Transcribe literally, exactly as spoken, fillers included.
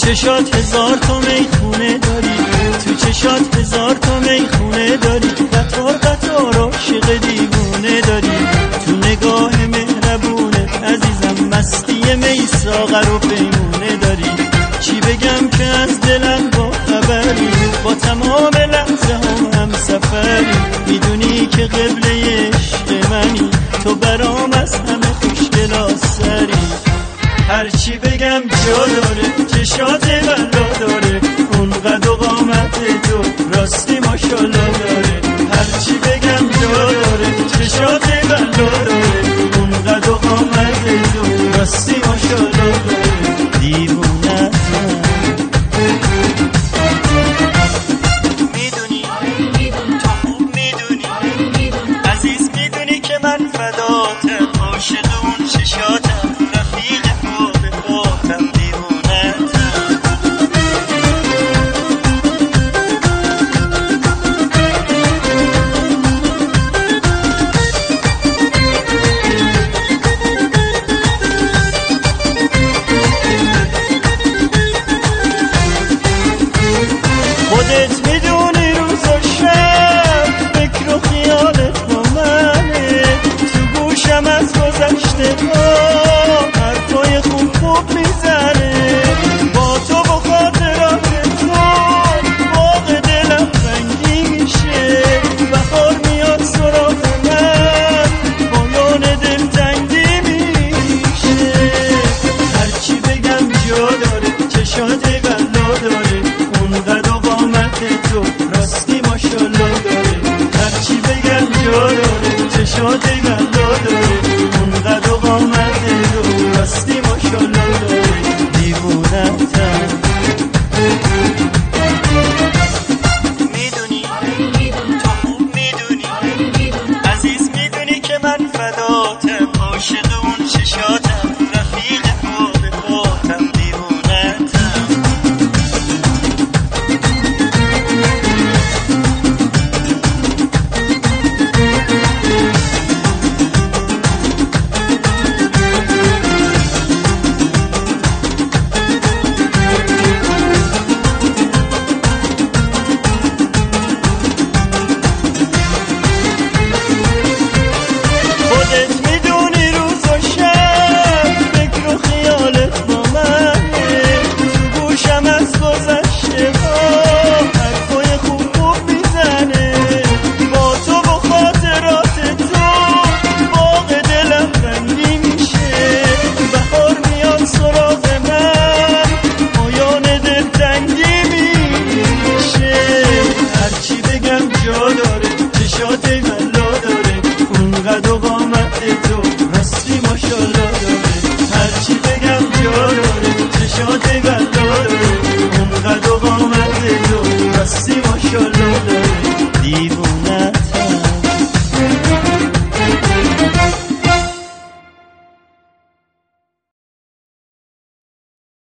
چشات هزار تا میخونه داری، تو چشات هزار تا میخونه داری، قطار قطار عاشق دیوونه داری، تو نگاه مهربونه عزیزم مستی می ساغر و پیمونه داری. چی بگم که از دلم با خبری، با تمام لحظه هم هم سفری، میدونی که قبله عشق منی، تو برام از همه خوشگل آسری. هرچی بگم جا داره، چشات بلا داره، اون قد و قامت تو راستی ماشالله داره. هرچی بگم جا داره، چشات بلا داره، اون قد و قامت تو راستی ماشالله داره. دیوونه میدونی، تو خوب میدونی عزیز، میدونی که من فداتم، عاشق اون چشاتم، رفیق خودت میدونی روز و شب فکر و خیالت با منه، تو گوشم از گذشته ها حرفای خوب خوب میزنه، با تو با خاطرات تو باغ دلم رنگی میشه، بهار میاد سراغ من پایان دل تنگی میشه. هرچی بگم جا داره، چشات بلا داره، اون قد و تو راستی ماشالله داره. هرچی بگم جا داره، چشات بلا داره، اون قد و قامت تو راستی ماشالله داره. دیوونه‌تم میدونی، تو خوب میدونی عزیز، میدونی که من فداتم، عاشق اون چشاتم، رفیق خوب پاتم. دیوونه‌تم قد و قامت تو راستی ماشالله داره. هرچی بگم جا داره، چشات بلا داره، اون قد و قامت تو راستی